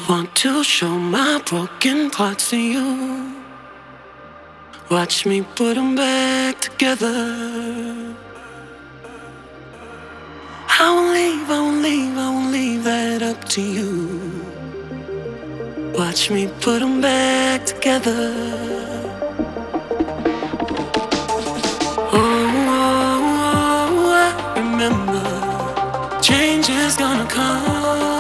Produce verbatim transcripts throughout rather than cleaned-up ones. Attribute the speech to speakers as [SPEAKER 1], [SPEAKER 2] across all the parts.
[SPEAKER 1] Want to show my broken parts to you. Watch me put them back together. I won't leave, I won't leave, I won't leave that up to you. Watch me put them back together. Oh, oh, oh, I remember change is gonna come.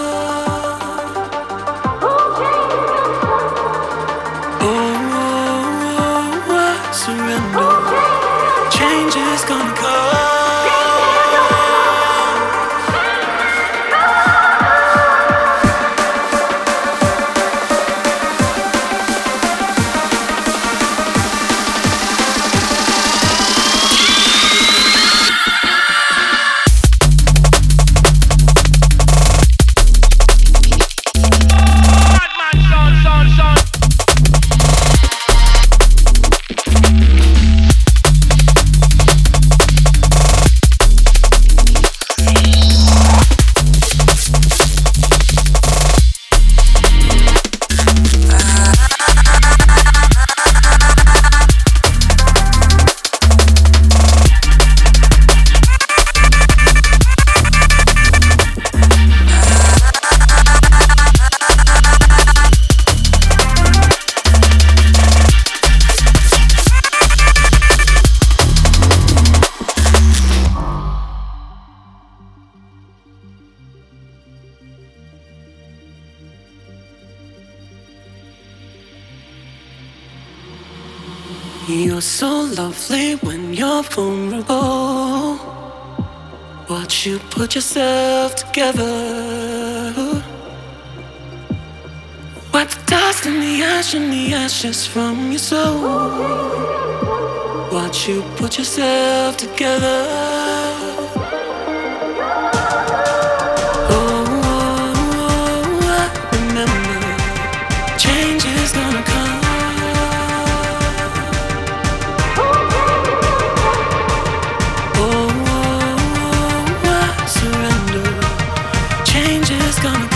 [SPEAKER 1] Surrender. Change is gonna come. You're so lovely when you're vulnerable. Watch you put yourself together. Wipe the dust and the ash and the ashes from your soul. Watch you put yourself together. Oh, oh, oh, I remember change is gonna come. Change is gonna